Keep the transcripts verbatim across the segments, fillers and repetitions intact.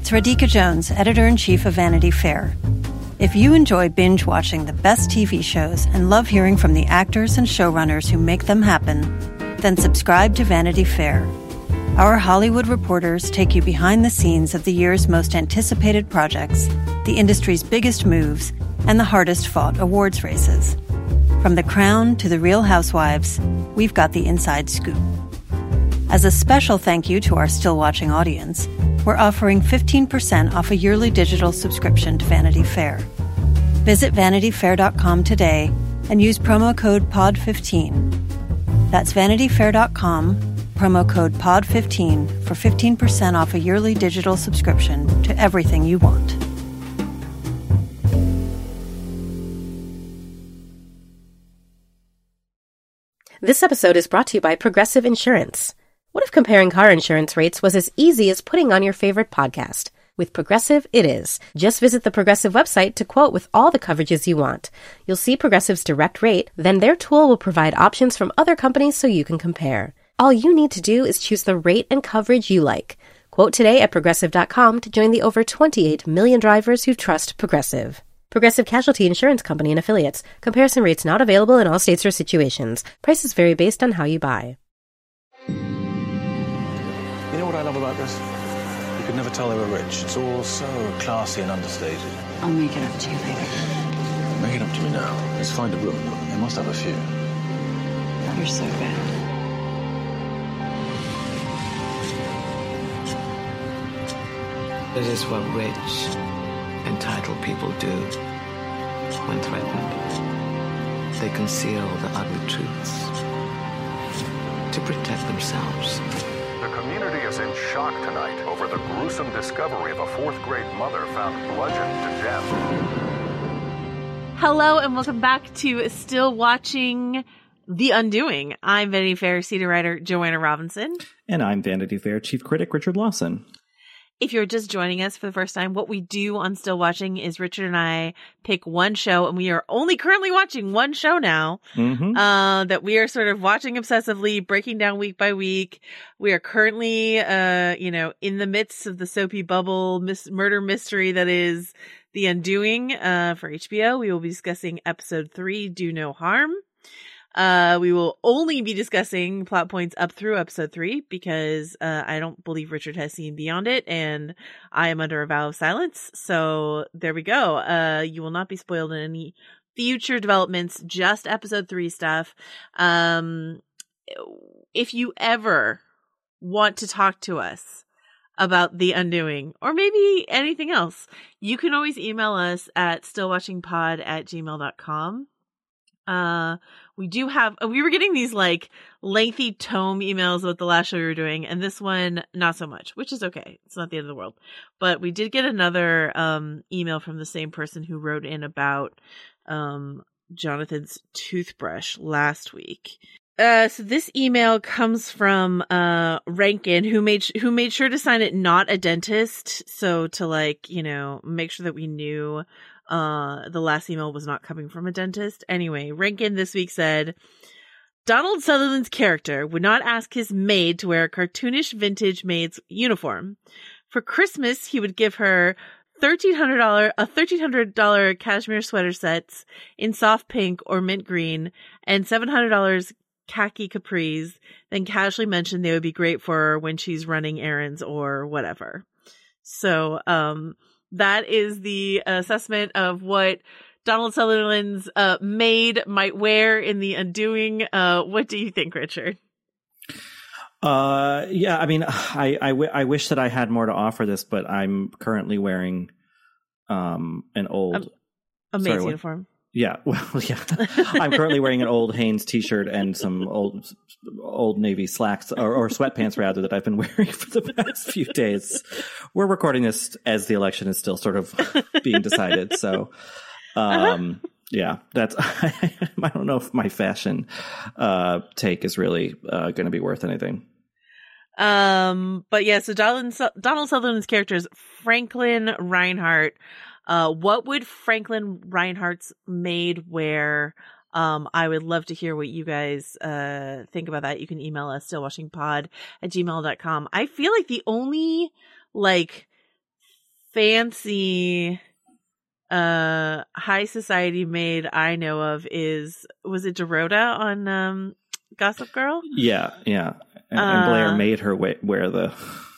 It's Radhika Jones, Editor-in-Chief of Vanity Fair. If you enjoy binge-watching the best T V shows and love hearing from the actors and showrunners who make them happen, then subscribe to Vanity Fair. Our Hollywood reporters take you behind the scenes of the year's most anticipated projects, the industry's biggest moves, and the hardest-fought awards races. From The Crown to The Real Housewives, we've got the inside scoop. As a special thank you to our still-watching audience, we're offering fifteen percent off a yearly digital subscription to Vanity Fair. Visit vanity fair dot com today and use promo code P O D fifteen. That's vanity fair dot com, promo code P O D fifteen for fifteen percent off a yearly digital subscription to everything you want. This episode is brought to you by Progressive Insurance. What if comparing car insurance rates was as easy as putting on your favorite podcast? With Progressive, it is. Just visit the Progressive website to quote with all the coverages you want. You'll see Progressive's direct rate, then their tool will provide options from other companies so you can compare. All you need to do is choose the rate and coverage you like. Quote today at progressive dot com to join the over twenty-eight million drivers who trust Progressive. Progressive Casualty Insurance Company and Affiliates. Comparison rates not available in all states or situations. Prices vary based on how you buy. You know what I love about this? You could never tell they were rich. It's all so classy and understated. I'll make it up to you later. Make it up to me now. Let's find a room. They must have a few. You're so bad. This is what rich, entitled people do when threatened. They conceal the ugly truths to protect themselves. The community is in shock tonight over the gruesome discovery of a fourth-grade mother found bludgeoned to death. Hello and welcome back to Still Watching The Undoing. I'm Vanity Fair senior writer Joanna Robinson. And I'm Vanity Fair chief critic Richard Lawson. If you're just joining us for the first time, what we do on Still Watching is Richard and I pick one show, and we are only currently watching one show now, mm-hmm. uh, that we are sort of watching obsessively, breaking down week by week. We are currently, uh, you know, in the midst of the soapy bubble mis- murder mystery that is The Undoing, uh, for H B O. We will be discussing episode three, Do No Harm. Uh, we will only be discussing plot points up through episode three because, uh, I don't believe Richard has seen beyond it and I am under a vow of silence. So there we go. Uh, you will not be spoiled in any future developments, just episode three stuff. Um, if you ever want to talk to us about The Undoing or maybe anything else, you can always email us at stillwatchingpod at gmail dot com. Uh, we do have, we were getting these like lengthy tome emails about the last show we were doing, and this one, not so much, which is okay. It's not the end of the world. But we did get another, um, email from the same person who wrote in about, um, Jonathan's toothbrush last week. Uh, so this email comes from, uh, Rankin, who made, who made sure to sign it not a dentist. So to like, you know, make sure that we knew Uh, the last email was not coming from a dentist. Anyway, Rankin this week said, Donald Sutherland's character would not ask his maid to wear a cartoonish vintage maid's uniform. For Christmas, he would give her thirteen hundred dollars, a thirteen hundred dollars cashmere sweater sets in soft pink or mint green and seven hundred dollars khaki capris, then casually mention they would be great for her when she's running errands or whatever. So, um, that is the assessment of what Donald Sutherland's uh, maid might wear in The Undoing. Uh, what do you think, Richard? Uh, yeah, I mean, I, I, w- I wish that I had more to offer this, but I'm currently wearing um, an old... A, a maid's sorry, uniform. Yeah, well, yeah. I'm currently wearing an old Hanes t-shirt and some old old Navy slacks or, or sweatpants, rather, that I've been wearing for the past few days. We're recording this as the election is still sort of being decided. So, um, uh-huh. yeah, that's, I, I don't know if my fashion uh, take is really uh, going to be worth anything. Um, but yeah, so Donald, Donald Sutherland's character is Franklin Reinhardt. Uh, what would Franklin Reinhardt's maid wear? Um, I would love to hear what you guys uh think about that. You can email us stillwatchingpod at gmail dot com. I feel like the only like fancy uh high society maid I know of is, was it Dorota on um Gossip Girl? Yeah, yeah. And, uh, and Blair made her wear, wear the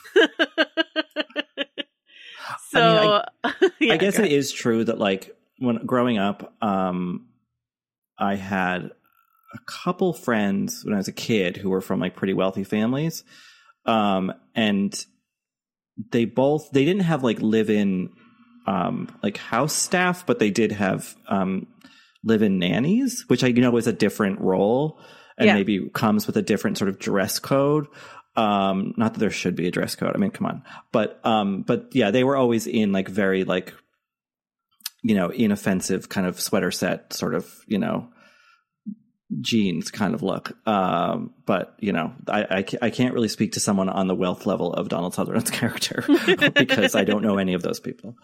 so I, mean, I, yeah, I guess it is true that like when growing up, um I had a couple friends when I was a kid who were from like pretty wealthy families. Um and they both they didn't have like live-in um like house staff, but they did have um live-in nannies, which I know is a different role and yeah. maybe comes with a different sort of dress code. Um not that there should be a dress code, I mean, come on. But um but yeah, they were always in like very like, you know, inoffensive kind of sweater set sort of, you know, jeans kind of look. Um, but, you know, I, I, I can't really speak to someone on the wealth level of Donald Sutherland's character because I don't know any of those people.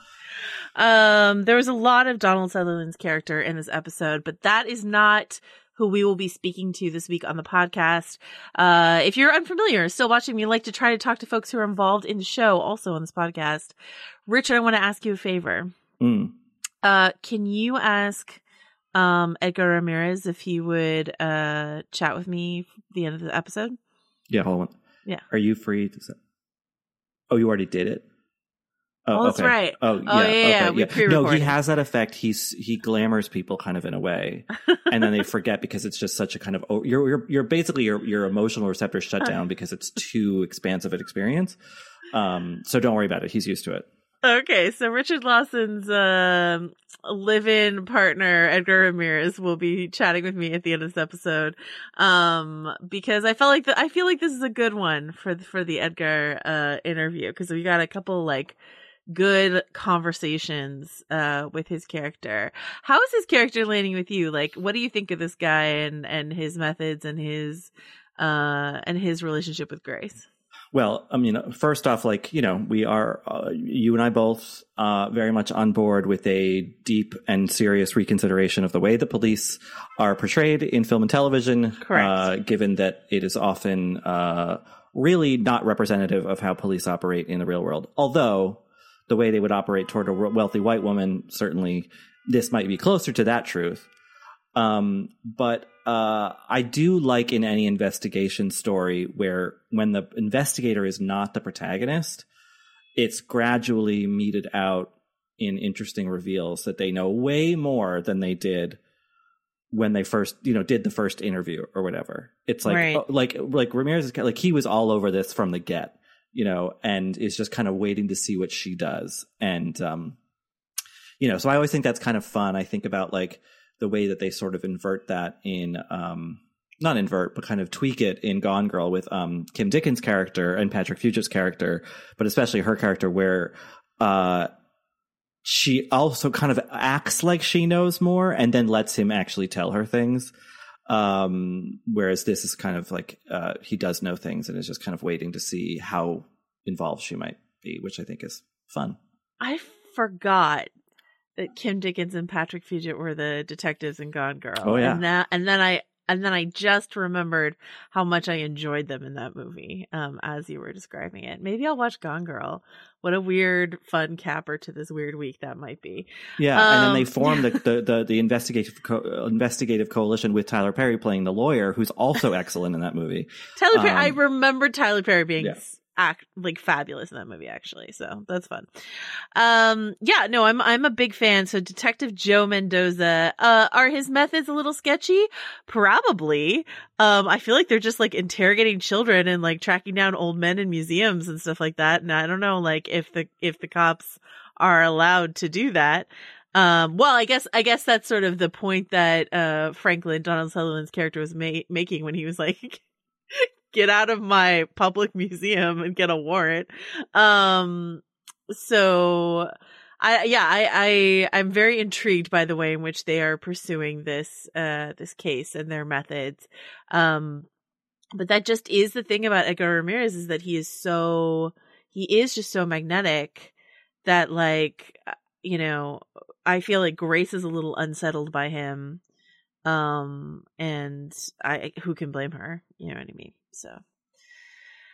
Um, there was a lot of Donald Sutherland's character in this episode, but that is not who we will be speaking to this week on the podcast. Uh, if you're unfamiliar, still watching, we like to try to talk to folks who are involved in the show also on this podcast. Richard, I want to ask you a favor. Mm. Uh, can you ask um, Edgar Ramirez if he would uh, chat with me at the end of the episode? Yeah, hold on. Yeah. Are you free to say? Oh, you already did it? Oh, oh that's okay. right. Oh, yeah. Oh, yeah, okay, yeah. We yeah. pre-recorded. No, he has that effect. He's he glamours people kind of in a way, and then they forget because it's just such a kind of oh, you're you're you're basically your your emotional receptors shut down because it's too expansive an experience. Um, so don't worry about it. He's used to it. Okay, so Richard Lawson's uh, live-in partner, Edgar Ramirez, will be chatting with me at the end of this episode, um, because I felt like the, I feel like this is a good one for the, for the Edgar uh, interview because we got a couple like good conversations uh, with his character. How is his character landing with you? Like, what do you think of this guy and and his methods and his uh, and his relationship with Grace? Well, I mean, first off, like, you know, we are, uh, you and I both, uh, very much on board with a deep and serious reconsideration of the way the police are portrayed in film and television. Correct. Uh, given that it is often, uh, really not representative of how police operate in the real world. Although the way they would operate toward a wealthy white woman, certainly this might be closer to that truth. Um, but, uh, I do like in any investigation story where when the investigator is not the protagonist, it's gradually meted out in interesting reveals that they know way more than they did when they first, you know, did the first interview or whatever. It's like, right. oh, like, like Ramirez is like, he was all over this from the get, you know, and is just kind of waiting to see what she does. And, um, you know, so I always think that's kind of fun. I think about like, the way that they sort of invert that in, um, not invert, but kind of tweak it in Gone Girl with um, Kim Dickens' character and Patrick Fugit's character, but especially her character where uh, she also kind of acts like she knows more and then lets him actually tell her things. Um, whereas this is kind of like uh, he does know things and is just kind of waiting to see how involved she might be, which I think is fun. I forgot that Kim Dickens and Patrick Fugit were the detectives in Gone Girl. Oh yeah, and that, and then I, and then I just remembered how much I enjoyed them in that movie. Um, as you were describing it, maybe I'll watch Gone Girl. What a weird, fun capper to this weird week that might be. Yeah, um, and then they formed the the, the, the investigative co- investigative coalition with Tyler Perry playing the lawyer, who's also excellent in that movie. Tyler Perry, um, I remember Tyler Perry being. Yeah. Act like fabulous in that movie, actually, so that's fun. Um yeah, no, i'm i'm a big fan. So Detective Joe Mendoza, uh are his methods a little sketchy? Probably. um I feel like they're just like interrogating children and like tracking down old men in museums and stuff like that, and I don't know like if the if the cops are allowed to do that. Um, well, I guess, I guess that's sort of the point that, uh, Franklin, Donald Sutherland's character was ma- making when he was like, get out of my public museum and get a warrant. Um, so I, yeah, I, I, I'm very intrigued by the way in which they are pursuing this, uh, this case and their methods. Um, but that just is the thing about Edgar Ramirez, is that he is so, he is just so magnetic that, like, you know, I feel like Grace is a little unsettled by him. Um, and I, who can blame her? You know what I mean? So,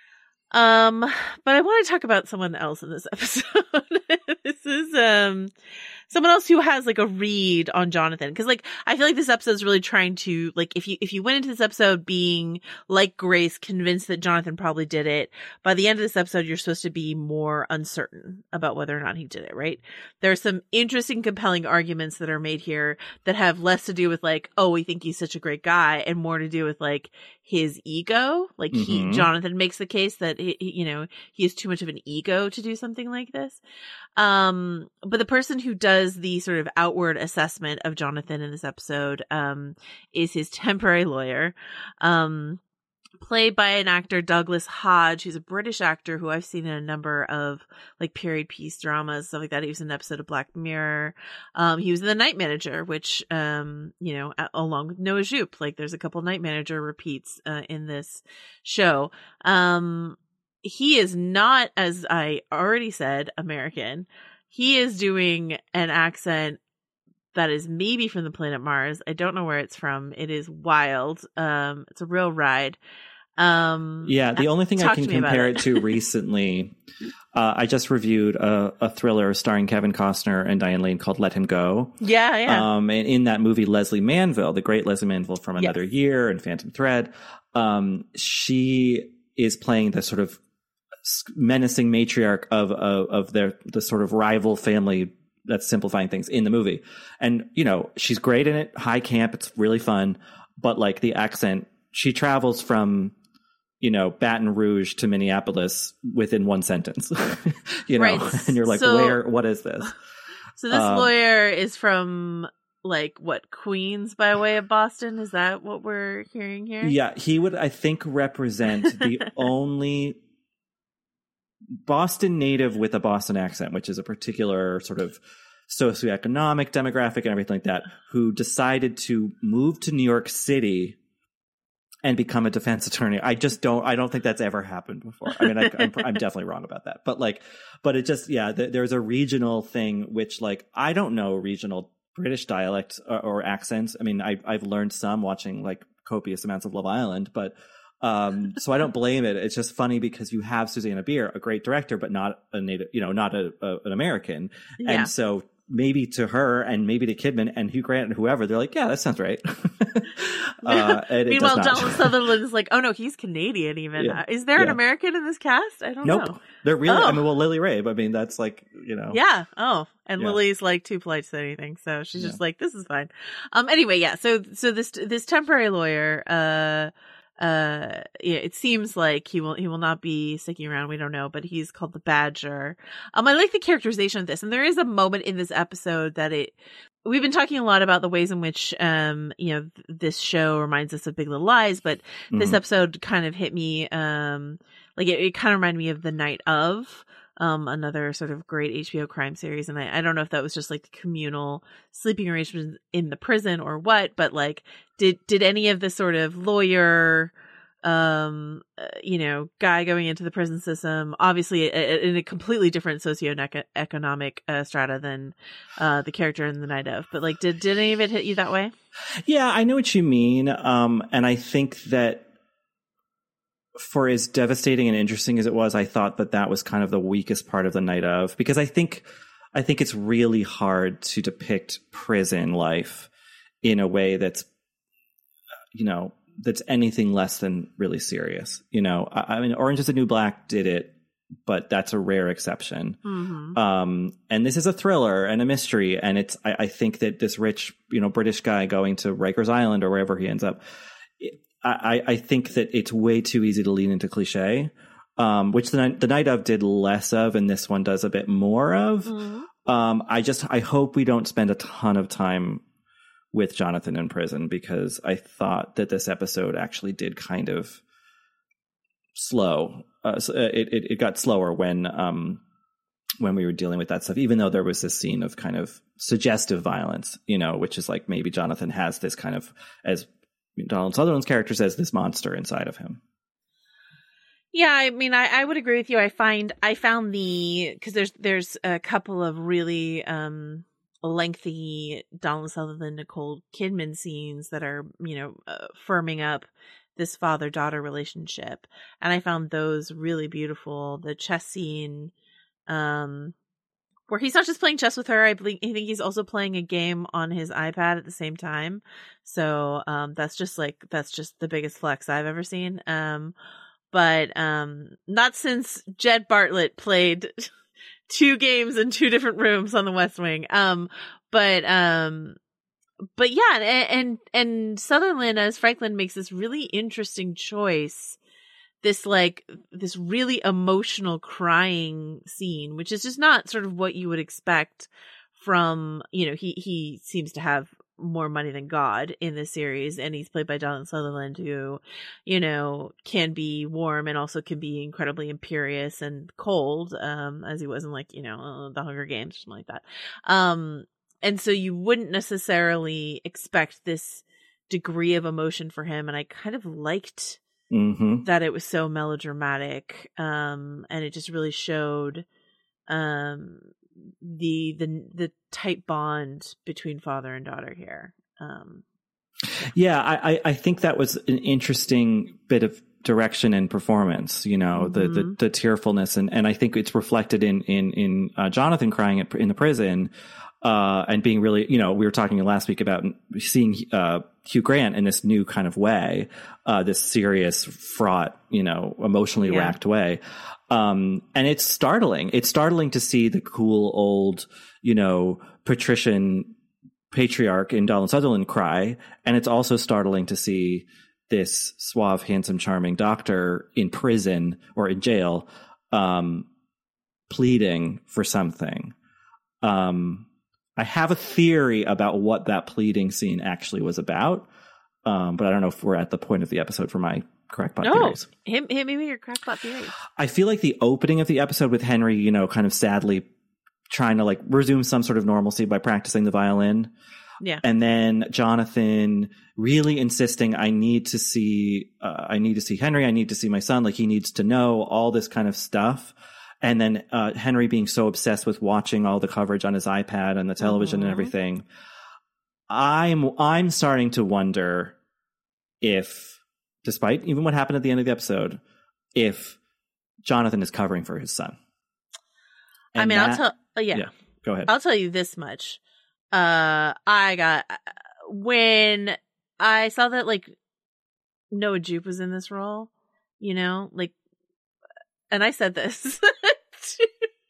Um, but I want to talk about someone else in this episode. This is um someone else who has like a read on Jonathan, because like I feel like this episode is really trying to, like, if you if you went into this episode being like Grace, convinced that Jonathan probably did it, by the end of this episode you're supposed to be more uncertain about whether or not he did it, right? There are some interesting, compelling arguments that are made here that have less to do with like, oh, we think he's such a great guy, and more to do with like his ego. Like mm-hmm. he Jonathan makes the case that he, he, you know, he has too much of an ego to do something like this. Um, but the person who does the sort of outward assessment of Jonathan in this episode, um, is his temporary lawyer, um, played by an actor, Douglas Hodge, who's a British actor who I've seen in a number of like period piece dramas, stuff like that. He was in an episode of Black Mirror. Um, he was in The Night Manager, which, um, you know, a- along with Noah Jupe, like there's a couple Night Manager repeats, uh, in this show. Um, He is not, as I already said, American. He is doing an accent that is maybe from the planet Mars. I don't know where it's from. It is wild. Um, it's a real ride. Um, yeah, the only thing I can compare it. it to recently, uh, I just reviewed a, a thriller starring Kevin Costner and Diane Lane called Let Him Go. Yeah, yeah. Um, and in that movie, Leslie Manville, the great Leslie Manville from Another yes. Year and Phantom Thread, um, she is playing the sort of menacing matriarch of, of, of their, the sort of rival family that's simplifying things in the movie. And, you know, she's great in it. High camp. It's really fun. But like the accent, she travels from, you know, Baton Rouge to Minneapolis within one sentence, you know, right. And you're like, so, where, what is this? So this um, lawyer is from like what, Queens by way of Boston? Is that what we're hearing here? Yeah. He would, I think, represent the only Boston native with a Boston accent, which is a particular sort of socioeconomic demographic and everything like that, who decided to move to New York City and become a defense attorney. I just don't, I don't think that's ever happened before. I mean, I, I'm, I'm definitely wrong about that, but like, but it just, yeah, th- there's a regional thing, which like, I don't know regional British dialect or, or accents. I mean, I, I've learned some watching like copious amounts of Love Island, but Um, so I don't blame it. It's just funny because you have Susanna Bier, a great director, but not a native, you know, not a, a an American. Yeah. And so maybe to her and maybe to Kidman and Hugh Grant and whoever, they're like, yeah, that sounds right. uh, and Meanwhile, Donald Sutherland is like, oh no, he's Canadian even. Yeah. Is there yeah. an American in this cast? I don't nope. know. They're really, oh. I mean, well, Lily Rabe, I mean, that's like, you know. Yeah. Oh, and yeah. Lily's like too polite to say anything. So she's yeah. just like, this is fine. Um, anyway, yeah. So, so this, this temporary lawyer, uh, uh yeah it seems like he will he will not be sticking around. We don't know, but he's called the Badger. um I like the characterization of this, and there is a moment in this episode that it we've been talking a lot about the ways in which um you know this show reminds us of Big Little Lies, but mm-hmm. this episode kind of hit me um like it, it kind of reminded me of The Night Of, um another sort of great H B O crime series. And I, I don't know if that was just like the communal sleeping arrangements in the prison or what, but like did did any of the sort of lawyer um uh, you know guy going into the prison system, obviously a, a, in a completely different socioeconomic uh, strata than uh the character in The Night Of, but like did did any of it hit you that way? Yeah, I know what you mean. Um and I think that for as devastating and interesting as it was, I thought that that was kind of the weakest part of The Night Of, because I think, I think it's really hard to depict prison life in a way that's, you know, that's anything less than really serious. You know, I, I mean, Orange is the New Black did it, but that's a rare exception. Mm-hmm. Um, and this is a thriller and a mystery. And it's, I, I think that this rich, you know, British guy going to Rikers Island or wherever he ends up, it, I, I think that it's way too easy to lean into cliche, um, which the, the Night Of did less of, and this one does a bit more of. Mm-hmm. Um, I just, I hope we don't spend a ton of time with Jonathan in prison, because I thought that this episode actually did kind of slow. Uh, it, it, it got slower when, um, when we were dealing with that stuff, even though there was this scene of kind of suggestive violence, you know, which is like maybe Jonathan has this kind of, as Donald Sutherland's character says, this monster inside of him. Yeah, I mean, I, I would agree with you. I find I found the because there's there's a couple of really um, lengthy Donald Sutherland, Nicole Kidman scenes that are, you know, uh, firming up this father-daughter relationship. And I found those really beautiful. The chess scene, um, where he's not just playing chess with her. I believe I think he's also playing a game on his iPad at the same time. So um, that's just like that's just the biggest flex I've ever seen. Um, but um, not since Jed Bartlett played two games in two different rooms on the West Wing. Um, but um, but yeah, and, and and Sutherland as Franklin makes this really interesting choice. This like this really emotional crying scene, which is just not sort of what you would expect from, you know, he, he seems to have more money than God in this series, and he's played by Donald Sutherland, who, you know, can be warm and also can be incredibly imperious and cold, um, as he was in like, you know, the Hunger Games or something like that. Um, and so you wouldn't necessarily expect this degree of emotion for him, and I kind of liked Mm-hmm. that it was so melodramatic, um, and it just really showed um, the the the tight bond between father and daughter here. Um, yeah, I, I think that was an interesting bit of direction and performance. You know, mm-hmm. the, the the tearfulness, and, and I think it's reflected in in in uh, Jonathan crying at, in the prison. Uh, and being really, you know, we were talking last week about seeing uh, Hugh Grant in this new kind of way, uh, this serious, fraught, you know, emotionally yeah. racked way. Um, and it's startling. It's startling to see the cool old, you know, patrician patriarch in Donald Sutherland cry. And it's also startling to see this suave, handsome, charming doctor in prison or in jail, um, pleading for something. Um, I have a theory about what that pleading scene actually was about, um, but I don't know if we're at the point of the episode for my crackpot no. theories. Hit, hit me with your crackpot theories. I feel like the opening of the episode with Henry, you know, kind of sadly trying to like resume some sort of normalcy by practicing the violin. Yeah. And then Jonathan really insisting, I need to see, uh, I need to see Henry. I need to see my son. Like he needs to know all this kind of stuff. And then uh, Henry being so obsessed with watching all the coverage on his iPad and the television mm-hmm. and everything. I'm I'm starting to wonder if, despite even what happened at the end of the episode, if Jonathan is covering for his son. And I mean, that, I'll tell. Uh, yeah. yeah, go ahead. I'll tell you this much. Uh, I got when I saw that like Noah Jupe was in this role. You know, like, and I said this. To,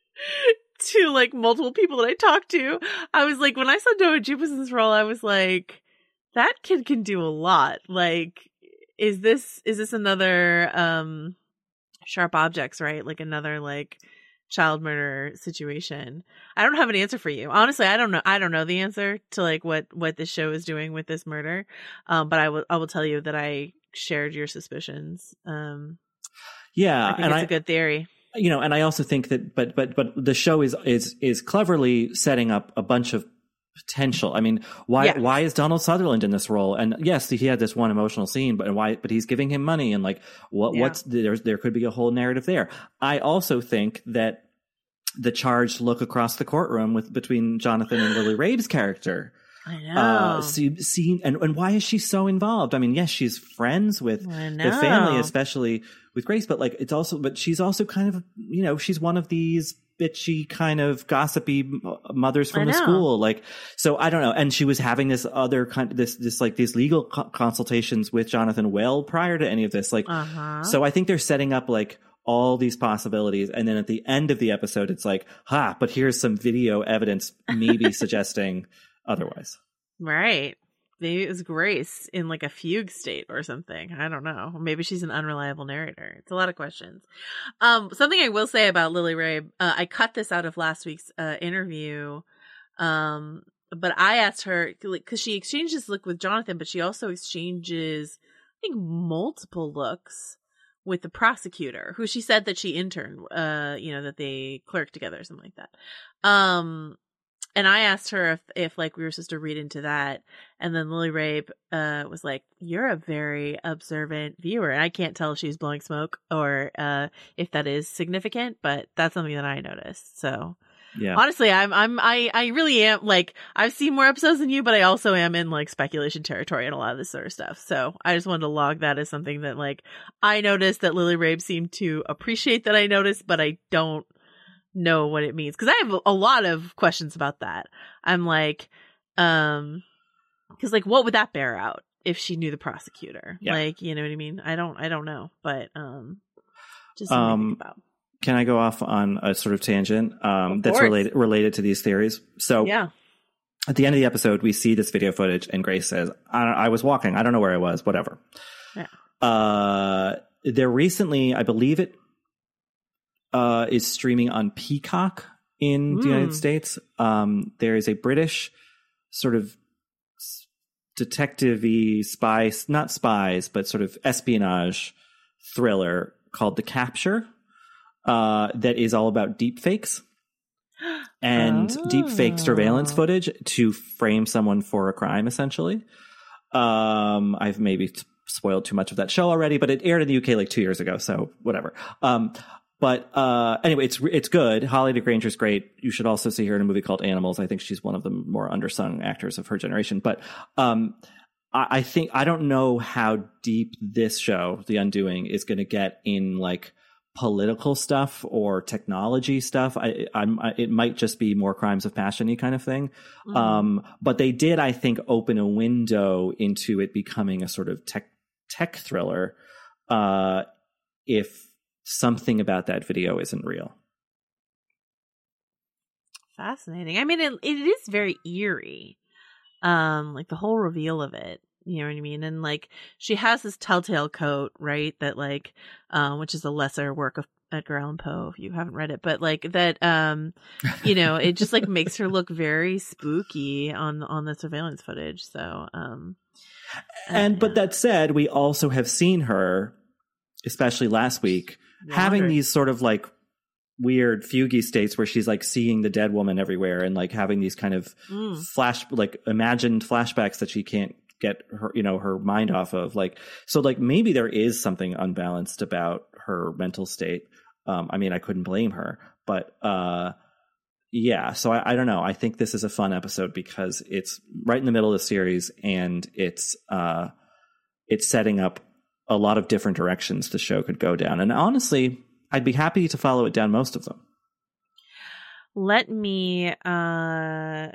to like multiple people that I talked to, I was like, when I saw Noah Jupe was in this role, I was like, that kid can do a lot. Like, is this is this another um Sharp Objects, right? Like another like child murder situation. I don't have an answer for you. Honestly, I don't know. I don't know the answer to like what what this show is doing with this murder. Um, but I will I will tell you that I shared your suspicions. Um, yeah, I think and it's I, a good theory. You know, and I also think that, but, but, but the show is, is, is cleverly setting up a bunch of potential. I mean, why, yeah. why is Donald Sutherland in this role? And yes, he had this one emotional scene, but why, but he's giving him money and like, what, yeah. what's, there's, there could be a whole narrative there. I also think that the charged look across the courtroom with, between Jonathan and Lily Rabe's character. I know. Uh, see, see, and, and why is she so involved? I mean, yes, she's friends with the family, especially with Grace, but like, it's also, but she's also kind of, you know, she's one of these bitchy kind of gossipy mothers from the school. Like, so I don't know. And she was having this other kind of this, this like these legal co- consultations with Jonathan well prior to any of this. Like, uh-huh. So I think they're setting up like all these possibilities. And then at the end of the episode, it's like, ha, but here's some video evidence maybe suggesting otherwise. Right. Maybe it was Grace in like a fugue state or something. I don't know. Maybe she's an unreliable narrator. It's a lot of questions. Um, something I will say about Lily Rabe, uh, I cut this out of last week's uh, interview. Um, but I asked her, because she exchanged this look with Jonathan, but she also exchanges, I think, multiple looks with the prosecutor, who she said that she interned, uh, you know, that they clerked together or something like that. Um, And I asked her if, if like we were supposed to read into that. And then Lily Rabe uh, was like, you're a very observant viewer. And I can't tell if she's blowing smoke or uh, if that is significant, but that's something that I noticed. So Yeah. Honestly, I'm, I'm, I, I really am, like, I've seen more episodes than you, but I also am in, like, speculation territory and a lot of this sort of stuff. So I just wanted to log that as something that, like, I noticed that Lily Rabe seemed to appreciate that I noticed, but I don't know what it means. Cause I have a lot of questions about that. I'm like, um, cause, like, what would that bear out if she knew the prosecutor? Yeah. Like, you know what I mean? I don't, I don't know, but, um, just something um, to think about. Can I go off on a sort of tangent um, Of that's course. related related to these theories? So Yeah. at the end of the episode, we see this video footage, and Grace says, I, I was walking. I don't know where I was, whatever. Yeah. Uh, there recently, I believe it uh, is streaming on Peacock in Mm. the United States. Um, there is a British sort of detective-y spy, not spies, but sort of espionage thriller called The Capture. Uh, that is all about deep fakes and Oh. deep fake surveillance footage to frame someone for a crime, essentially. Um, I've maybe t- spoiled too much of that show already, but it aired in the U K like two years ago, so whatever. Um, but uh, anyway, it's it's good. Holly DeGranger's great. You should also see her in a movie called Animals. I think she's one of the more undersung actors of her generation. But um, I, I think I don't know how deep this show, The Undoing, is going to get in like political stuff or technology stuff. I, I'm, I, it might just be more crimes of passion-y kind of thing. Mm. Um, but they did, I think, open a window into it becoming a sort of tech, tech thriller. Uh, if something about that video isn't real. Fascinating. I mean, it, it is very eerie. Um, like the whole reveal of it. You know what I mean? And like she has this telltale coat, right? That like, um, which is a lesser work of Edgar Allan Poe if you haven't read it, but like that, um, you know, it just like makes her look very spooky on on the surveillance footage. So, um, and uh, but yeah. that said, we also have seen her, especially last week, Wander. having these sort of like weird fugue states where she's like seeing the dead woman everywhere and like having these kind of Mm. flash, like imagined flashbacks that she can't get her, you know, her mind off of. Like, so like maybe there is something unbalanced about her mental state. Um, I mean, I couldn't blame her, but uh, yeah. So I, I don't know. I think this is a fun episode because it's right in the middle of the series and it's uh, it's setting up a lot of different directions the show could go down. And honestly, I'd be happy to follow it down most of them. Let me uh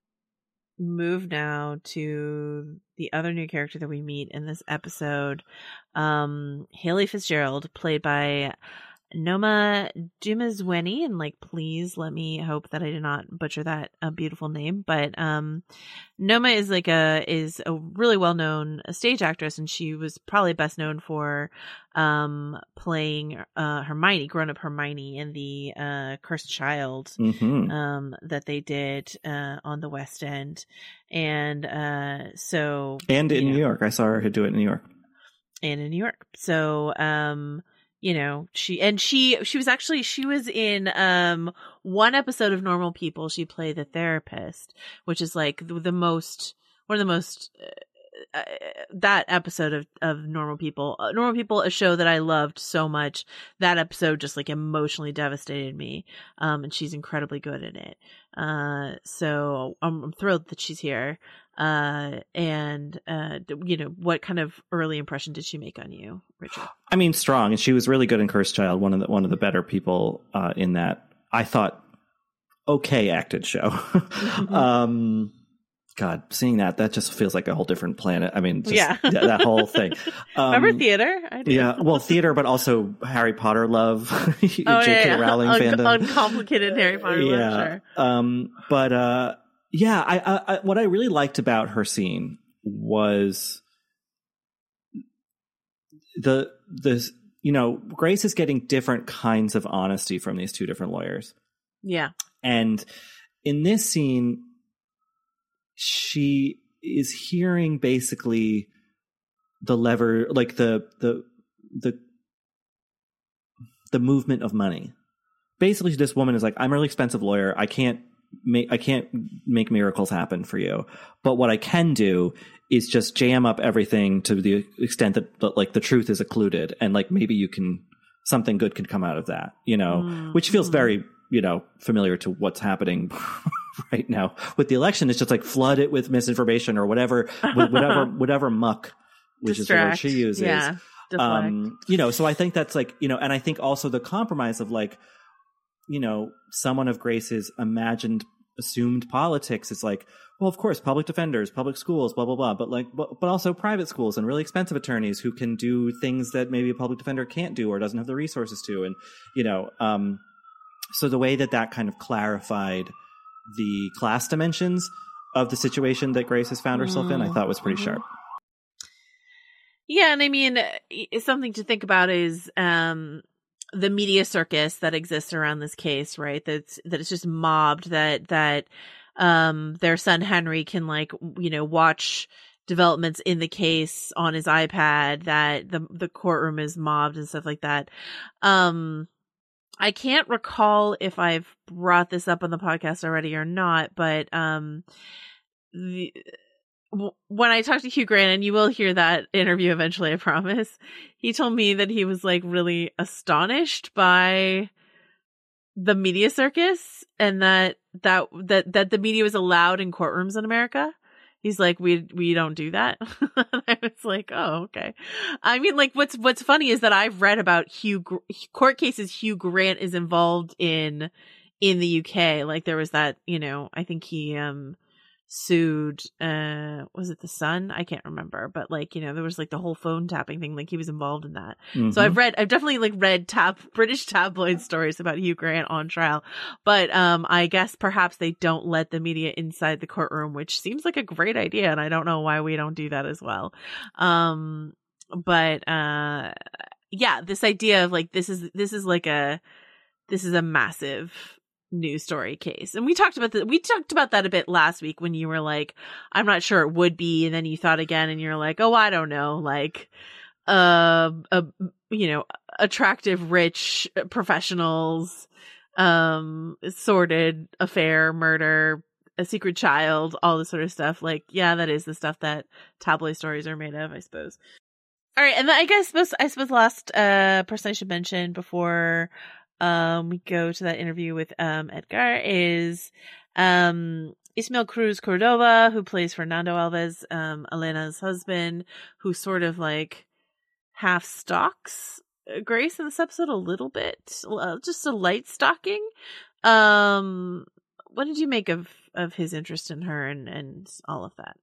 move now to the other new character that we meet in this episode. Um, Haley Fitzgerald, played by Noma Dumezweni, and like, please let me hope that I did not butcher that uh, beautiful name. But um, Noma is like a is a really well known stage actress, and she was probably best known for um playing uh Hermione, grown up Hermione, in the uh Cursed Child Mm-hmm. um that they did uh on the West End, and uh so And in you know, New York, I saw her do it in New York. and in New York. So um you know, she and she she was actually she was in um one episode of Normal People. She played the therapist, which is like the, the most one of the most uh, uh, that episode of of Normal People. Uh, Normal People, a show that I loved so much. That episode just like emotionally devastated me. Um, and she's incredibly good in it. Uh, so I'm, I'm thrilled that she's here. Uh, and, uh, you know, what kind of early impression did she make on you, Richard? I mean, strong, and she was really good in Cursed Child. One of the one of the better people uh, in that. I thought, okay, acted show. um, God, seeing that that just feels like a whole different planet. I mean, just Yeah. that, that whole thing. Um, Remember theater? I do. Yeah, well, theater, but also Harry Potter love, Oh, J K yeah, yeah. Rowling Un- fandom, uncomplicated Harry Potter love, yeah. sure. Um, but uh, yeah, I, I, I what I really liked about her scene was the the you know Grace is getting different kinds of honesty from these two different lawyers. Yeah. And in this scene, she is hearing basically the lever, like the the the the movement of money. Basically, this woman is like, "I'm a really expensive lawyer. I can't make I can't make miracles happen for you. But what I can do is just jam up everything to the extent that, that like the truth is occluded, and like maybe you can something good could come out of that, you know." Mm, which feels mm. very you know, familiar to what's happening right now with the election. It's just like flood it with misinformation or whatever, whatever, whatever muck, which Distract. is the word she uses. Yeah. Um, you know, so I think that's like, you know, and I think also the compromise of like, you know, someone of Grace's imagined, assumed politics is like, well, of course, public defenders, public schools, blah, blah, blah. But like, but, but also private schools and really expensive attorneys who can do things that maybe a public defender can't do or doesn't have the resources to. And, you know, um, so the way that that kind of clarified the class dimensions of the situation that Grace has found herself in, I thought was pretty mm-hmm. sharp. Yeah. And I mean, something to think about is, um, the media circus that exists around this case, right? That's, that it's just mobbed, that, that, um, their son Henry can like, you know, watch developments in the case on his iPad, that the, the courtroom is mobbed and stuff like that. Um, I can't recall if I've brought this up on the podcast already or not, but, um, the, when I talked to Hugh Grant, and you will hear that interview eventually, I promise, he told me that he was like really astonished by the media circus and that that that that the media was allowed in courtrooms in America. He's like, we we don't do that. I was like, oh, okay. I mean, like, what's what's funny is that I've read about Hugh court cases Hugh Grant is involved in in the U K. Like, there was that, you know, I think he um. sued uh was it the Sun? I can't remember, but like, you know, there was like the whole phone tapping thing, like he was involved in that. Mm-hmm. So I've read I've definitely like read tab British tabloid stories about Hugh Grant on trial, but um I guess perhaps they don't let the media inside the courtroom, which seems like a great idea, and I don't know why we don't do that as well. Um but uh yeah, this idea of like this is this is like a this is a massive news story case. And we talked about that. We talked about that a bit last week when you were like, I'm not sure it would be. And then you thought again and you're like, oh, I don't know. Like, uh, a, you know, attractive, rich professionals, um, sordid affair, murder, a secret child, all this sort of stuff. Like, yeah, that is the stuff that tabloid stories are made of, I suppose. All right. And then I guess, I suppose the last, uh, person I should mention before, Um, we go to that interview with um Edgar is um Ismael Cruz Cordova, who plays Fernando Alves, um Elena's husband, who sort of like half stalks Grace in this episode a little bit, uh, just a light stalking. Um, what did you make of of his interest in her and and all of that?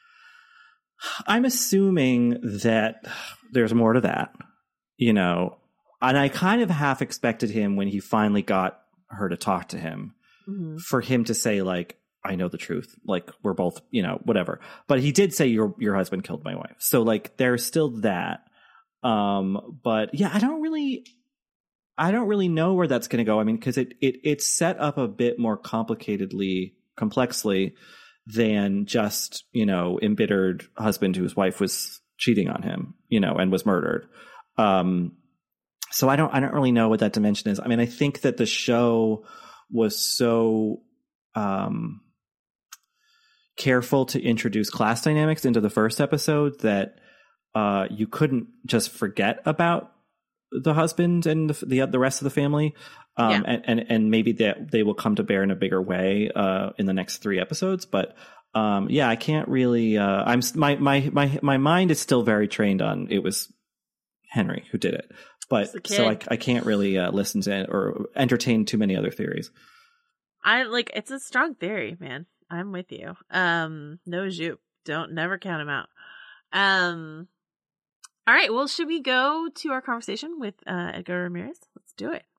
I'm assuming that there's more to that, you know. And I kind of half expected him when he finally got her to talk to him mm-hmm. for him to say, like, I know the truth. Like, we're both, you know, whatever. But he did say your your husband killed my wife. So, like, there's still that. Um, but yeah, I don't really, I don't really know where that's going to go. I mean, because it, it it's set up a bit more complicatedly, complexly than just, you know, embittered husband whose wife was cheating on him, you know, and was murdered. Um, So I don't, I don't really know what that dimension is. I mean, I think that the show was so um, careful to introduce class dynamics into the first episode that uh, you couldn't just forget about the husband and the the, the rest of the family, um, yeah. and, and and maybe that they will come to bear in a bigger way uh, in the next three episodes. But um, yeah, I can't really. Uh, I'm my my my my mind is still very trained on it was Henry who did it. But so I, I can't really uh, listen to or entertain too many other theories. I like it's a strong theory, man. I'm with you. Um, no Jupe. Don't never count him out. Um, all right. Well, should we go to our conversation with uh, Edgar Ramirez? Let's do it.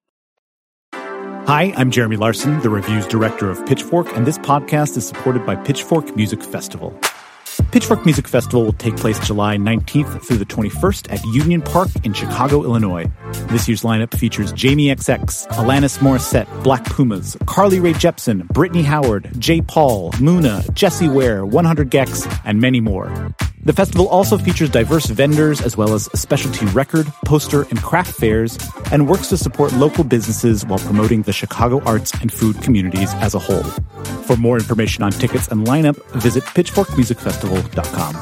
Hi, I'm Jeremy Larson, the reviews director of Pitchfork, and this podcast is supported by Pitchfork Music Festival. Pitchfork Music Festival will take place July nineteenth through the twenty-first at Union Park in Chicago, Illinois. This year's lineup features Jamie X X, Alanis Morissette, Black Pumas, Carly Rae Jepsen, Brittany Howard, J. Paul, Muna, Jessie Ware, one hundred gecs, and many more. The festival also features diverse vendors as well as specialty record, poster, and craft fairs, and works to support local businesses while promoting the Chicago arts and food communities as a whole. For more information on tickets and lineup, visit pitchfork music festival dot com.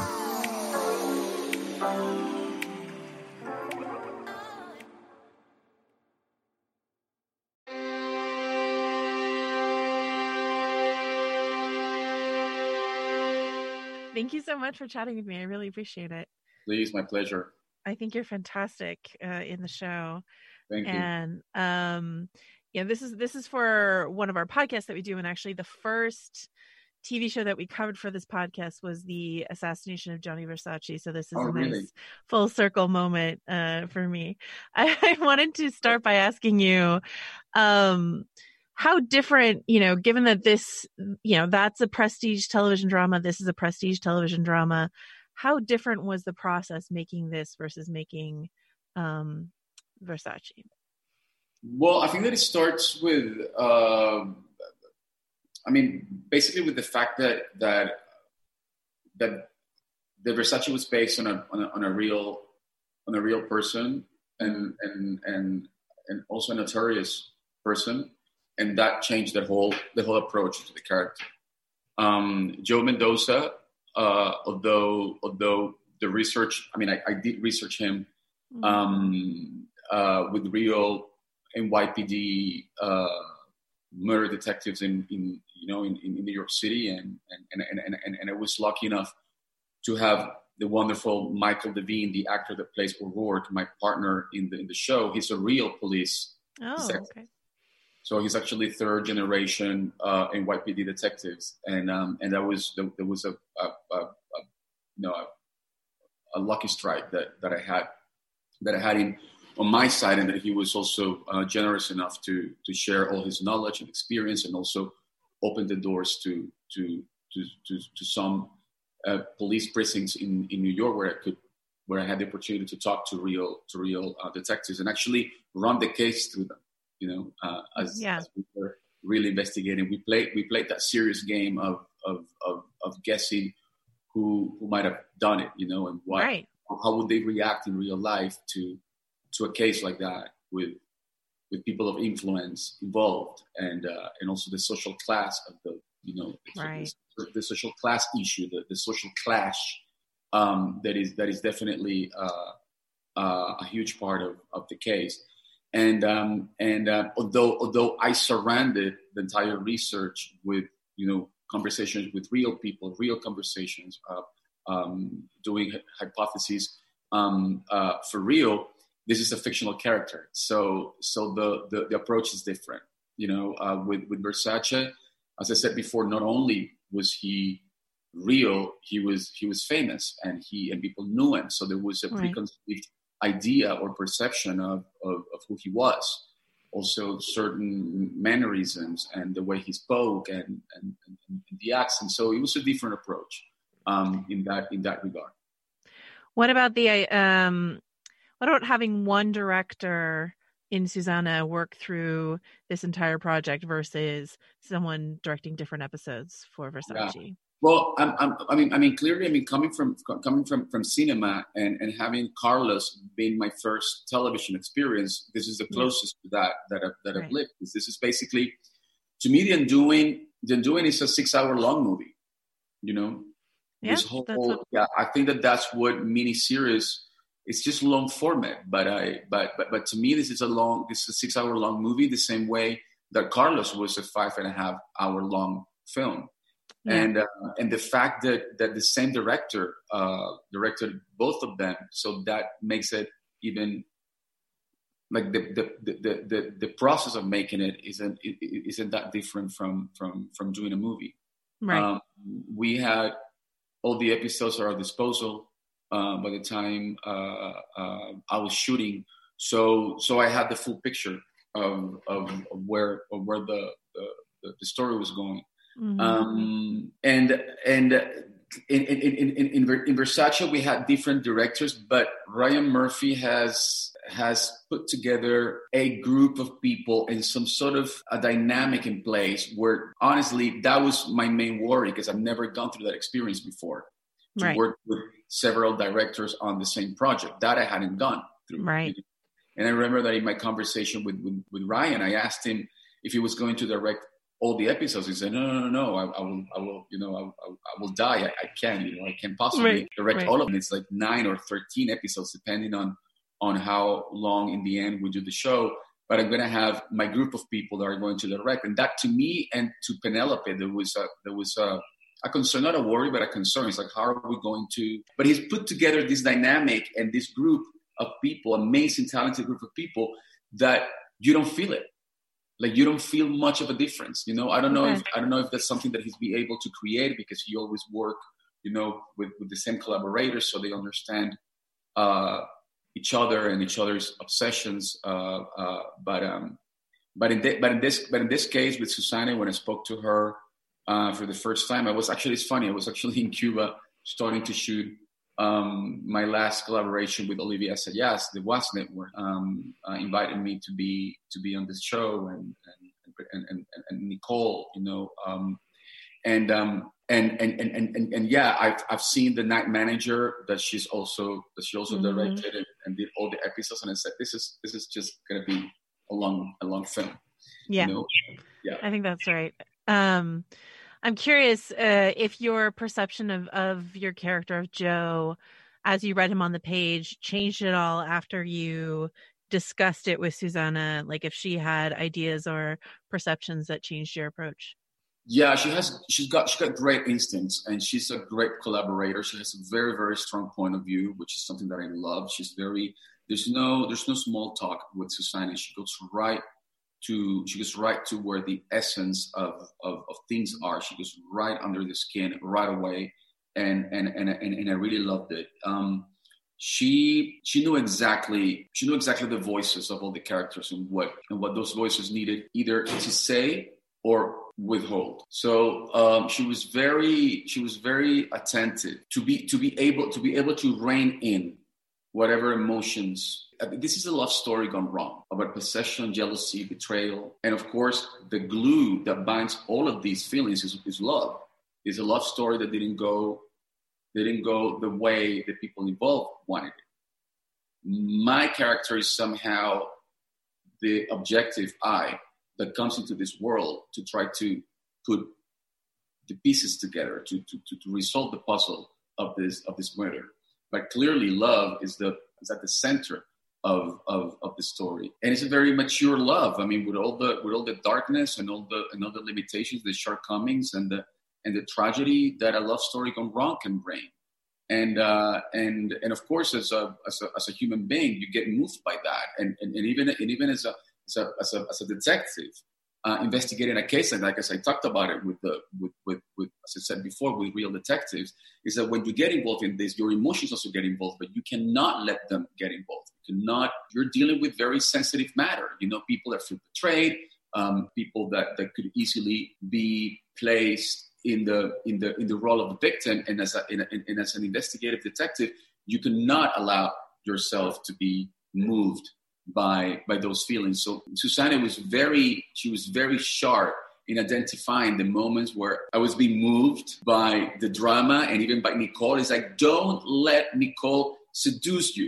Thank you so much for chatting with me. I really appreciate it. Please, my pleasure. I think you're fantastic uh, in the show. Thank you. And um, yeah, this is this is for one of our podcasts that we do, and actually the first T V show that we covered for this podcast was the assassination of Gianni Versace. So this is oh, a really? nice full circle moment uh, for me. I, I wanted to start by asking you, um, how different, you know, given that this, you know, that's a prestige television drama, this is a prestige television drama, how different was the process making this versus making um, Versace? Well, I think that it starts with, uh, I mean, basically with the fact that that that the Versace was based on a on a, on a real on a real person and and and and also a notorious person, and that changed the whole the whole approach to the character. Um, Joe Mendoza, uh, although although the research, I mean, I, I did research him um, uh, with real N Y P D uh, murder detectives in, in you know in, in New York City, and and, and and and and I was lucky enough to have the wonderful Michael Devine, the actor that plays O'Rourke, my partner in the in the show. He's a real police oh, detective. Okay. So he's actually third generation uh, N Y P D detectives, and um, and that was there, there was a, a, a, a you know a, a lucky strike that, that I had that I had him on my side, and that he was also uh, generous enough to to share all his knowledge and experience, and also open the doors to to to to, to some uh, police precincts in, in New York where I could where I had the opportunity to talk to real to real uh, detectives and actually run the case through them. You know, uh, as, yeah. as we were really investigating, we played we played that serious game of of of, of guessing who who might have done it. You know, and what right. how would they react in real life to to a case like that with with people of influence involved, and uh, and also the social class of the you know right. the, the social class issue, the, the social clash um, that is that is definitely uh, uh, a huge part of, of the case. And um, and uh, although although I surrounded the entire research with you know conversations with real people, real conversations, uh, um, doing hypotheses um, uh, for real. This is a fictional character, so so the, the, the approach is different. You know, uh, with with Versace, as I said before, not only was he real, he was he was famous, and he and people knew him. So there was a right. preconceived idea or perception of, of of who he was. Also, certain mannerisms and the way he spoke and and, and, and the accent. So it was a different approach um, in that in that regard. What about the um? What about having one director in Susanna work through this entire project versus someone directing different episodes for Versace? Yeah. Well, I'm, I'm, I mean, I mean, clearly, I mean, coming from coming from, from cinema and, and having Carlos being my first television experience, this is the closest yeah. to that that I've, that right. I've lived. This is basically, to me, the Undoing. The Undoing is a six-hour-long movie. You know, yeah, this whole, what... yeah. I think that that's what miniseries. It's just long format, but I, but, but, but to me, this is a long, this is a six hour long movie, the same way that Carlos was a five and a half hour long film. Yeah. And, uh, and the fact that, that the same director, uh, directed both of them. So that makes it even like the, the, the, the, the process of making it isn't, isn't that different from, from, from doing a movie. Right. Um, we had all the episodes at our disposal. Uh, by the time uh, uh, I was shooting, so so I had the full picture of of, of where of where the, the the story was going, mm-hmm. um, and and in in, in in in Versace we had different directors, but Ryan Murphy has has put together a group of people and some sort of a dynamic in place where honestly that was my main worry because I've never gone through that experience before. To right. work with several directors on the same project that I hadn't gone through. Right. And I remember that in my conversation with, with, with Ryan, I asked him if he was going to direct all the episodes. He said, no, no, no, no, I, I will, I will, you know, I, I, I will die. I, I can't, you know, I can't possibly right. direct right. all of them. It's like nine or thirteen episodes, depending on, on how long in the end we do the show. But I'm going to have my group of people that are going to direct. And that to me and to Penelope, there was a, there was a, a concern, not a worry, but a concern. It's like, how are we going to, but he's put together this dynamic and this group of people, amazing, talented group of people that you don't feel it. Like you don't feel much of a difference, you know. I don't know okay. if I don't know if that's something that he's been able to create because he always work, you know, with, with the same collaborators, so they understand uh, each other and each other's obsessions. Uh, uh, but um, but in de- but in this but in this case with Susana, when I spoke to her uh, for the first time, I was actually it's funny. I was actually in Cuba starting to shoot um, my last collaboration with Olivia Sayas, the W A S Network, um, uh, invited me to be to be on this show, and and and, and, and Nicole, you know, um, and, um, and and and and and and yeah, I've I've seen The Night Manager that she's also that she also mm-hmm. directed and, and did all the episodes, and I said this is this is just gonna be a long a long film. Yeah, you know? Yeah, I think that's right. Um, I'm curious uh, if your perception of, of your character of Joe, as you read him on the page, changed at all after you discussed it with Susana, like if she had ideas or perceptions that changed your approach. Yeah, she has. She's got. She's got great instincts, and she's a great collaborator. She has a very, very strong point of view, which is something that I love. She's very. There's no. There's no small talk with Susana. She goes right to. She goes right to where the essence of, of, of things are. She goes right under the skin right away, and and and and, and I really loved it. Um, she she knew exactly. She knew exactly the voices of all the characters and what and what those voices needed either to say or withhold. So um, she was very, she was very attentive to be to be able to be able to rein in whatever emotions. I mean, this is a love story gone wrong about possession, jealousy, betrayal, and of course, the glue that binds all of these feelings is, is love. It's a love story that didn't go, didn't go the way the people involved wanted it. My character is somehow the objective eye that comes into this world to try to put the pieces together to, to, to, to resolve the puzzle of this of this murder. But clearly love is the is at the center of, of, of the story. And it's a very mature love. I mean, with all the with all the darkness and all the and all the limitations, the shortcomings and the and the tragedy that a love story gone wrong can bring. And uh, and and of course as a as a as a human being you get moved by that. And and, and even and even as a As a, as a, as a detective uh, investigating a case, and like as I talked about it with the with, with with as I said before with real detectives, is that when you get involved in this, your emotions also get involved, but you cannot let them get involved. You cannot. You're dealing with very sensitive matter. You know, people that feel betrayed, um, people that, that could easily be placed in the in the in the role of the victim, and as a, in a, and as an investigative detective, you cannot allow yourself to be moved by by those feelings. So Susana was very, she was very sharp in identifying the moments where I was being moved by the drama and even by Nicole. It's like, don't let Nicole seduce you.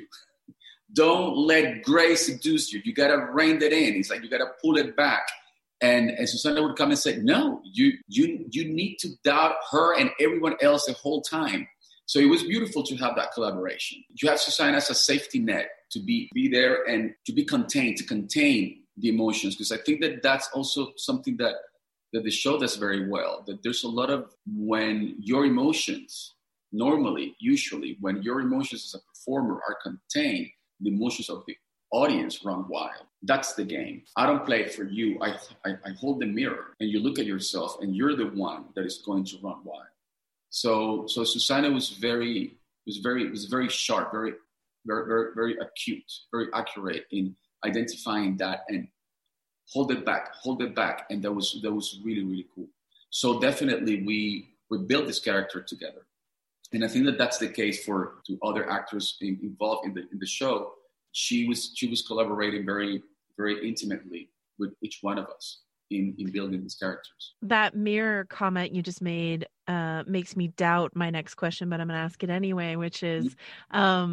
Don't let Grace seduce you. You got to rein that in. It's like, you got to pull it back. And, and Susana would come and say, no, you, you, you need to doubt her and everyone else the whole time. So it was beautiful to have that collaboration. You have Susana as a safety net to be, be there and to be contained, to contain the emotions. Because I think that that's also something that, that the show does very well. That there's a lot of, when your emotions, normally, usually, when your emotions as a performer are contained, the emotions of the audience run wild. That's the game. I don't play it for you. I, I, I hold the mirror and you look at yourself and you're the one that is going to run wild. So, so Susana was very, was very, was very sharp, very, very, very, very acute, very accurate in identifying that and hold it back, hold it back, and that was that was really, really cool. So definitely, we we built this character together, and I think that that's the case for to other actors in, involved in the in the show. She was she was collaborating very, very intimately with each one of us in, in building these characters. That mirror comment you just made uh, makes me doubt my next question, but I'm going to ask it anyway, which is, um,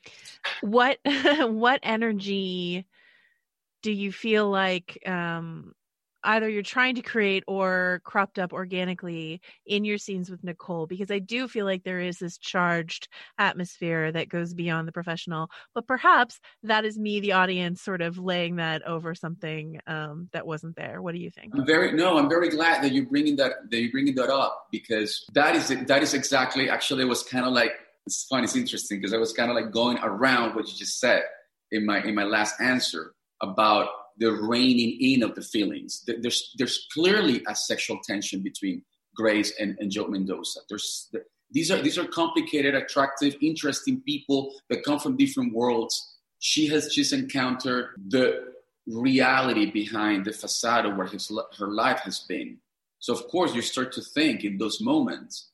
what what energy do you feel like um, either you're trying to create or cropped up organically in your scenes with Nicole, because I do feel like there is this charged atmosphere that goes beyond the professional, but perhaps that is me, the audience, sort of laying that over something um, that wasn't there. What do you think? I'm very, no, I'm very glad that you're bringing that, that you're bringing that up, because that is, that is exactly, actually it was kind of like, it's fun, it's interesting, because I was kind of like going around what you just said in my, in my last answer about the reining in of the feelings. There's there's clearly a sexual tension between Grace and, and Joe Mendoza. There's these are these are complicated, attractive, interesting people that come from different worlds. She has just encountered the reality behind the facade of where his her life has been. So of course you start to think in those moments,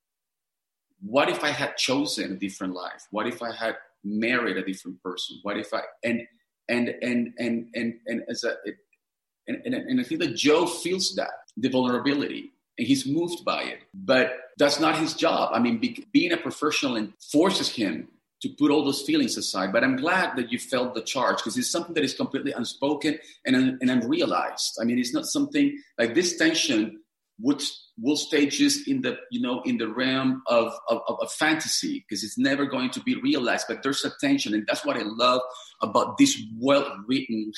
what if I had chosen a different life? What if I had married a different person? What if I and And and and and and as a it, and, and and I think that Joe feels that the vulnerability and he's moved by it, but that's not his job. I mean, be, being a professional and forces him to put all those feelings aside. But I'm glad that you felt the charge, because it's something that is completely unspoken and and unrealized. I mean, it's not something like this tension would will stay just in the you know in the realm of of, of fantasy, because it's never going to be realized. But there's a tension, and that's what I love about this well-written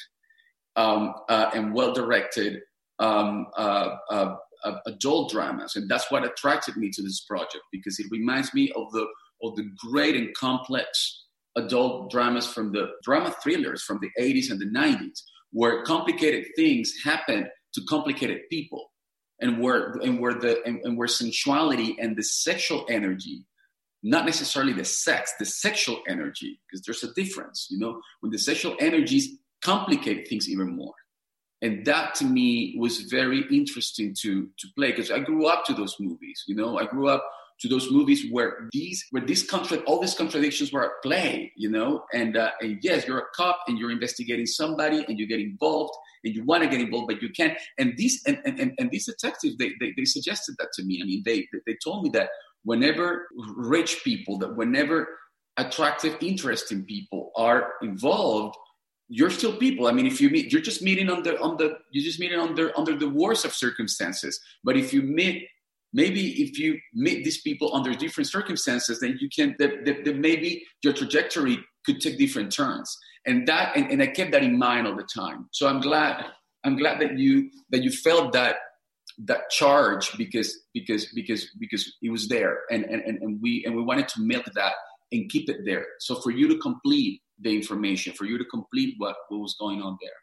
um, uh, and well-directed um, uh, uh, uh, adult dramas, and that's what attracted me to this project, because it reminds me of the of the great and complex adult dramas from the drama thrillers from the eighties and the nineties, where complicated things happen to complicated people. And where and where the and, and where sensuality and the sexual energy, not necessarily the sex, the sexual energy, because there's a difference, you know, when the sexual energies complicate things even more. And that to me was very interesting to to play, because I grew up to those movies, you know, I grew up to those movies where these where these contra- all these contradictions were at play, you know, and uh, and yes, you're a cop and you're investigating somebody and you get involved. And you want to get involved, but you can't. And these and, and, and these detectives, they, they they suggested that to me. I mean, they they told me that whenever rich people, that whenever attractive, interesting people are involved, you're still people. I mean, if you meet, you're just meeting under on the you're just meeting under under the worst of circumstances. But if you meet, maybe if you meet these people under different circumstances, then you can that, that, that maybe your trajectory could take different turns. And that, and, and I kept that in mind all the time. So I'm glad, I'm glad that you that you felt that that charge, because because because because it was there, and and and we and we wanted to milk that and keep it there. So for you to complete the information, for you to complete what, what was going on there.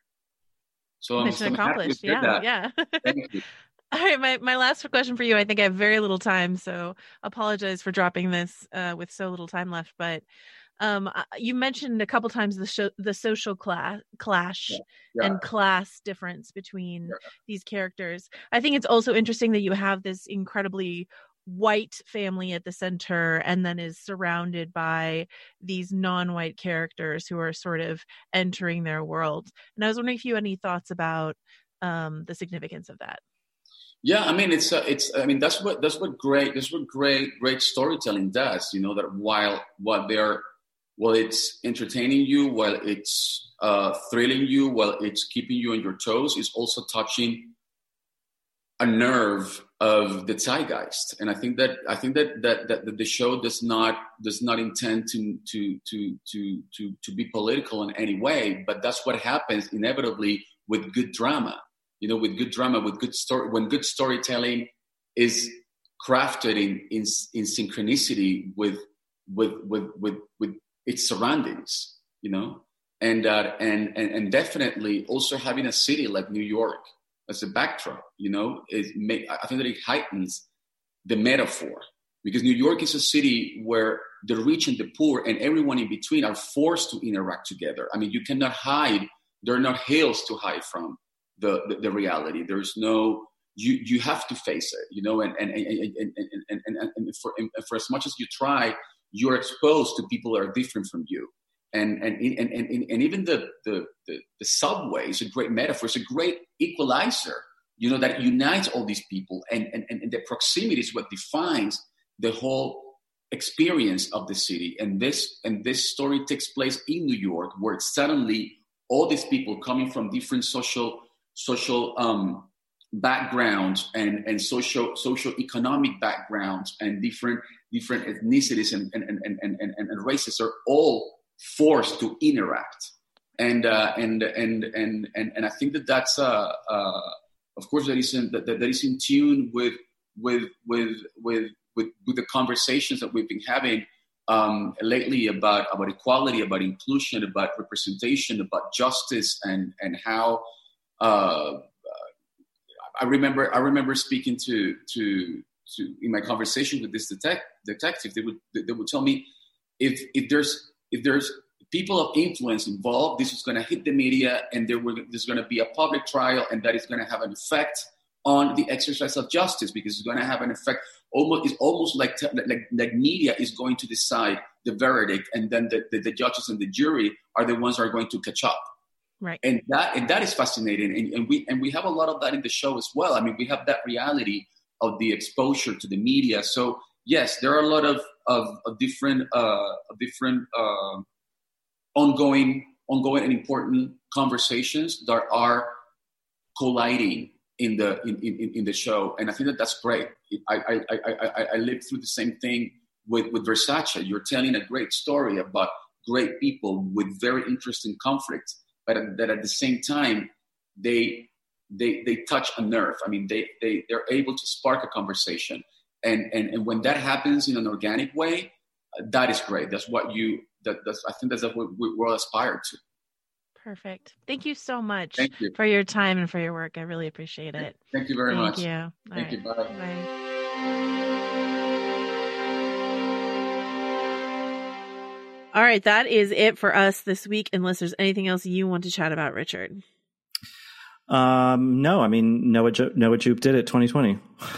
So mission I'm, accomplished. I'm Yeah, yeah. Thank you. All right, my, my last question for you. I think I have very little time, so apologize for dropping this uh, with so little time left. But um, you mentioned a couple times the show, the social class, clash yeah. Yeah. and class difference between yeah. these characters. I think it's also interesting that you have this incredibly white family at the center, and then is surrounded by these non-white characters who are sort of entering their world. And I was wondering if you had any thoughts about um, the significance of that. Yeah, I mean, it's uh, it's. I mean, that's what that's what great that's what great great storytelling does. You know, that while while they're while it's entertaining you, while it's uh, thrilling you, while it's keeping you on your toes, it's also touching a nerve of the zeitgeist. And I think that I think that that, that the show does not does not intend to to to to to to be political in any way, but that's what happens inevitably with good drama. You know, with good drama, with good story, when good storytelling is crafted in in, in synchronicity with with with with with its surroundings, you know, and uh, and and and definitely also having a city like New York as a backdrop, you know, is make, I think that it heightens the metaphor, because New York is a city where the rich and the poor and everyone in between are forced to interact together. I mean, you cannot hide; there are not hills to hide from. The, the, the reality. There's no, you you have to face it, you know, and and and and and, and, and, for, and for as much as you try, you're exposed to people that are different from you. And and and and, and, and even the, the the the subway is a great metaphor. It's a great equalizer, you know, that unites all these people, and and, and the proximity is what defines the whole experience of the city. And this and this story takes place in New York, where suddenly all these people coming from different social social um, backgrounds and and social social economic backgrounds and different different ethnicities and and and and, and, and races are all forced to interact. And uh, and, and and and and I think that that's uh, uh, of course that is in that, that is in tune with with with with with, with the conversations that we've been having um, lately about about equality, about inclusion, about representation, about justice, and and how uh, I remember I remember speaking to to to in my conversation with this detect, detective. They would they would tell me if if there's if there's people of influence involved, this is going to hit the media, and there will, there's going to be a public trial, and that is going to have an effect on the exercise of justice, because it's going to have an effect. Almost, it's almost like, te- like like media is going to decide the verdict, and then the, the, the judges and the jury are the ones who are going to catch up. Right. And that and that is fascinating, and, and we and we have a lot of that in the show as well. I mean, we have that reality of the exposure to the media. So yes, there are a lot of of, of different uh, of different. Uh, ongoing ongoing and important conversations that are colliding in the in, in, in the show, and I think that that's great. I I, I I I lived through the same thing with, with Versace. You're telling a great story about great people with very interesting conflict, but that at the same time they they they touch a nerve. I mean, they they they're able to spark a conversation, and and and when that happens in an organic way, uh, that is great. That's what you. That, that's, I think that's what we, we're all aspired to. Perfect. Thank you so much Thank you. for your time and for your work. I really appreciate it. Thank you very Thank much. You. All Thank right. you. Bye. Bye. All right. That is it for us this week, unless there's anything else you want to chat about, Richard. Um, no, I mean, Noah, jo- Noah Jupe did it twenty twenty.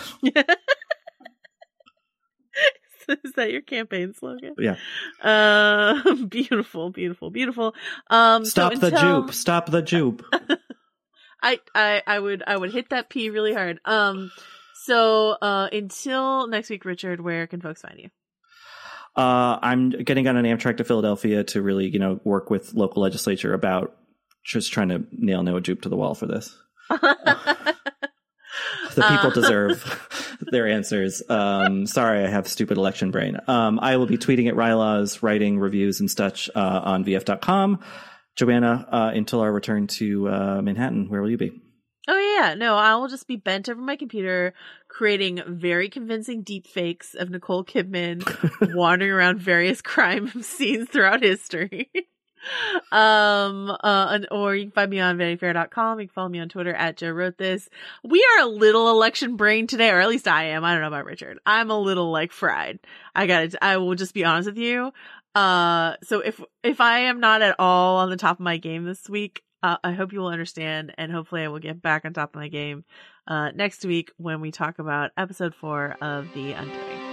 Is that your campaign slogan? Yeah. Uh, beautiful, beautiful, beautiful. Um, Stop so the until... jupe. Stop the jupe. I, I, I would, I would hit that P really hard. Um, so, uh, until next week, Richard, where can folks find you? Uh, I'm getting on an Amtrak to Philadelphia to really, you know, work with local legislature about just trying to nail Noah Jupe to the wall for this. The people uh. deserve their answers. Um, sorry, I have stupid election brain. Um, I will be tweeting at Rylaws, writing reviews and such uh, on V F dot com. Joanna, uh, until our return to uh, Manhattan, where will you be? Oh, yeah. No, I will just be bent over my computer creating very convincing deep fakes of Nicole Kidman wandering around various crime scenes throughout history. um uh and, or you can find me on vanity fair dot com. You can follow me on Twitter at Joe Wrote This. We are a little election brain today, or at least I am. I don't know about Richard. I'm a little like fried. I gotta I will just be honest with you. Uh so if if I am not at all on the top of my game this week, uh, I hope you will understand, and hopefully I will get back on top of my game uh next week when we talk about episode four of The Undoing.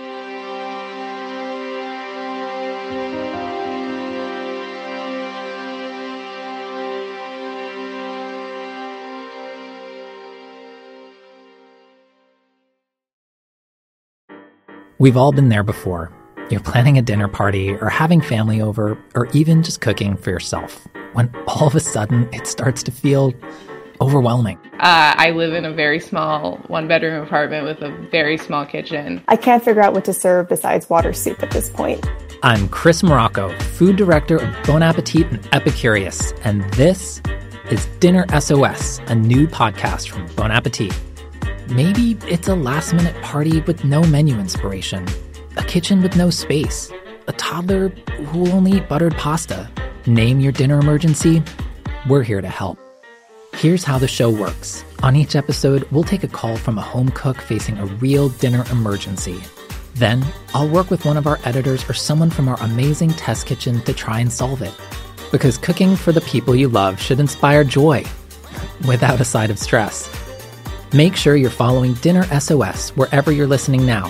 We've all been there before. You're planning a dinner party or having family over, or even just cooking for yourself, when all of a sudden it starts to feel overwhelming. Uh, I live in a very small one-bedroom apartment with a very small kitchen. I can't figure out what to serve besides water soup at this point. I'm Chris Morocco, food director of Bon Appetit and Epicurious, and this is Dinner S O S, a new podcast from Bon Appetit. Maybe it's a last-minute party with no menu inspiration, a kitchen with no space, a toddler who will only eat buttered pasta. Name your dinner emergency. We're here to help. Here's how the show works. On each episode, we'll take a call from a home cook facing a real dinner emergency. Then, I'll work with one of our editors or someone from our amazing test kitchen to try and solve it. Because cooking for the people you love should inspire joy, without a side of stress. Make sure you're following Dinner S O S wherever you're listening now.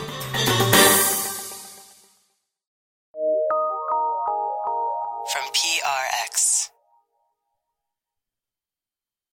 From P R X.